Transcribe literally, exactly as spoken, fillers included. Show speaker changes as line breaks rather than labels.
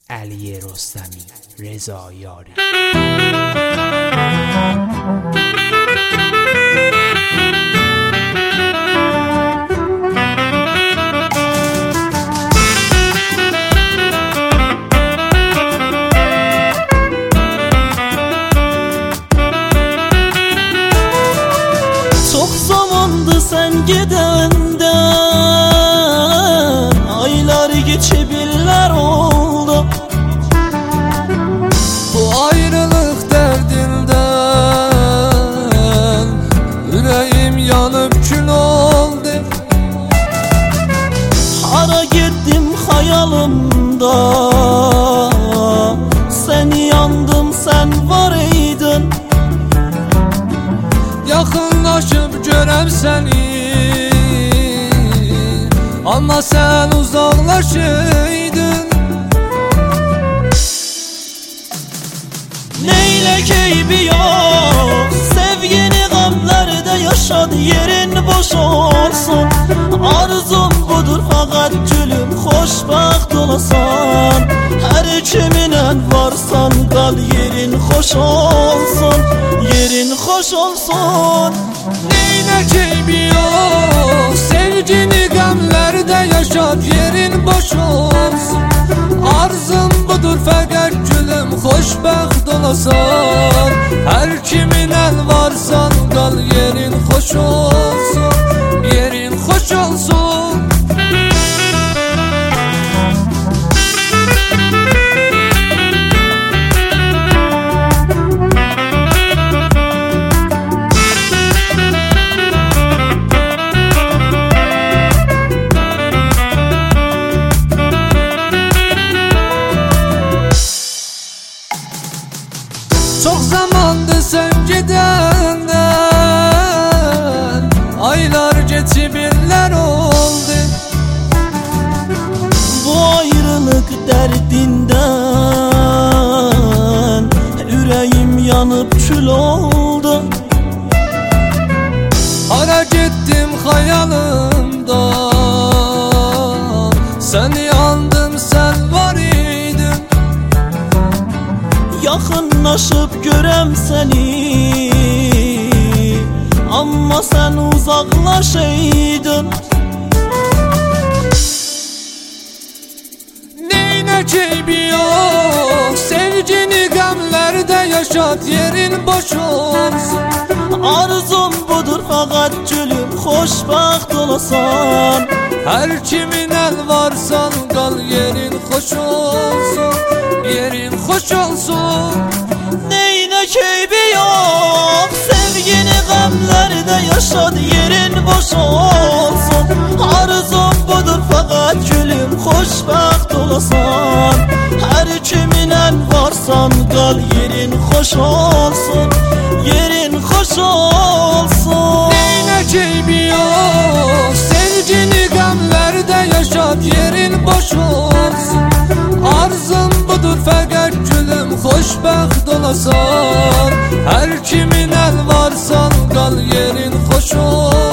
علی رستمی، رضا یاری.
Çok zamandı sen gidenden, aylar geçebilir oldu.
Bu ayrılık derdinden yüreğim yanıp kül oldu.
Hara gittim hayalimda, sen yandım sen var idin.
Yakınlaşıp görem seni, ama sen uzaklaşıydın.
Neyle keybi yok, sevgini gamlerde yaşadı, yerin boş olsun. Arzum budur fakat gülüm, hoşbaht olasan. Her kiminen varsan kal, yerin hoş olsun, yerin hoş olsun.
Neyle keybi yok, sevgini gamlerde yaşat, yerin boş olsun. Arzum budur fakat gülüm, hoşbaht olasan. Her kiminen varsan kal, yerin hoş olsun, yerin hoş olsun. Çok zamandı sen gidenden, aylar geçip yıllar oldu.
Bu ayrılık derdinden yüreğim yanıp kül oldu.
Hara gittim hayalimda, sen yandım sen var idin.
Yakınlaşıp görem seni, ama sen uzaklaşıydın.
Neyine keybi yok, sevgini gamlerde yaşat, yerin boş olsun.
Arzum budur fakat gülüm, hoşbaht olasan.
Her kiminen varsan kal, yerin hoş olsun, yerin hoş olsun.
Neyine keybi yok, sevgini gamlerde yaşadı, yerin boş olsun. Arzum budur fakat gülüm, hoşbaht olasan. Her kiminen varsan kal, yerin hoş olsun, yerin hoş olsun.
Neyine keybi yok, sevgini gamlerde yaşat, yerin boş olsun. Arzum budur fakat gülüm, hoşbaht olasan. Her kiminen varsan kal, yerin hoş olsun.